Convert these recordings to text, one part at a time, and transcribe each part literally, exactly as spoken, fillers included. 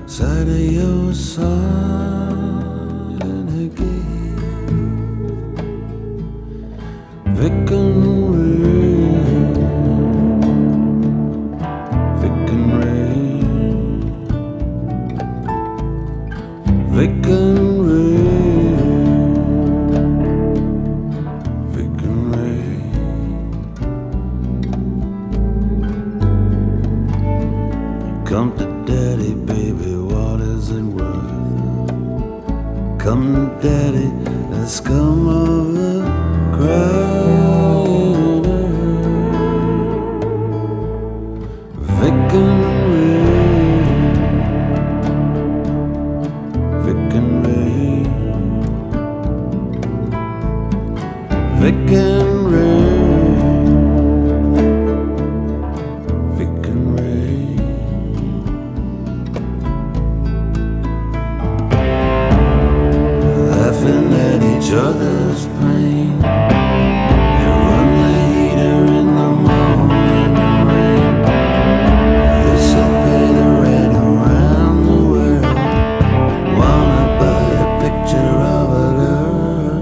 side of your side and again. Vic and rain, Vic and rain, Vic and rain, Vic and rain. Come to daddy, baby, what is it worth? Come to daddy, the scum of the crying earth. Vic and rain, Vic and rain, Vic and rain, Vic and rain. Laughing at each other's pain. You run the heater in the morning rain. This'll pay the rent around the world. Wanna buy a picture of a girl.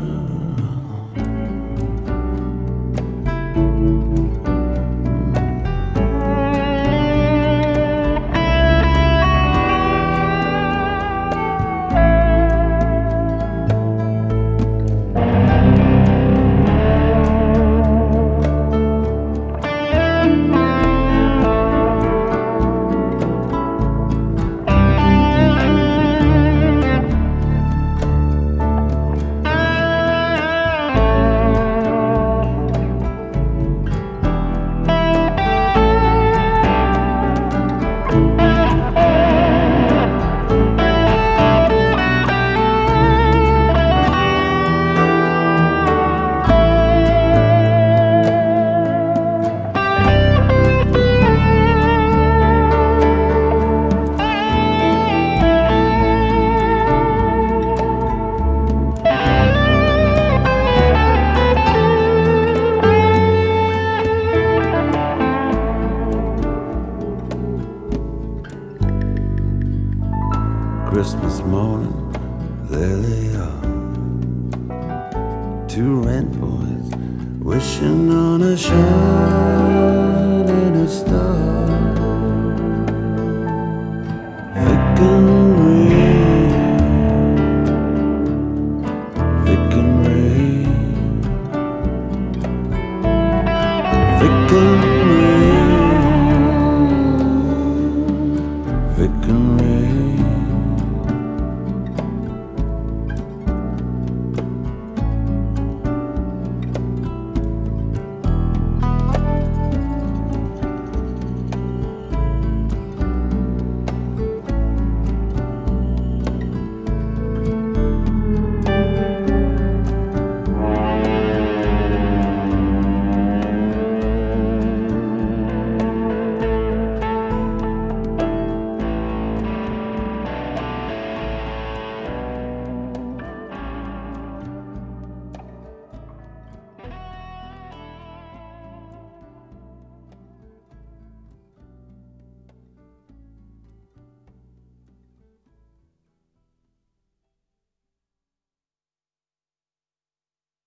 Christmas morning, there they are. Two rent boys wishing on a shining star. Vic and rain, Vic and rain, Vic and rain, Vic and rain.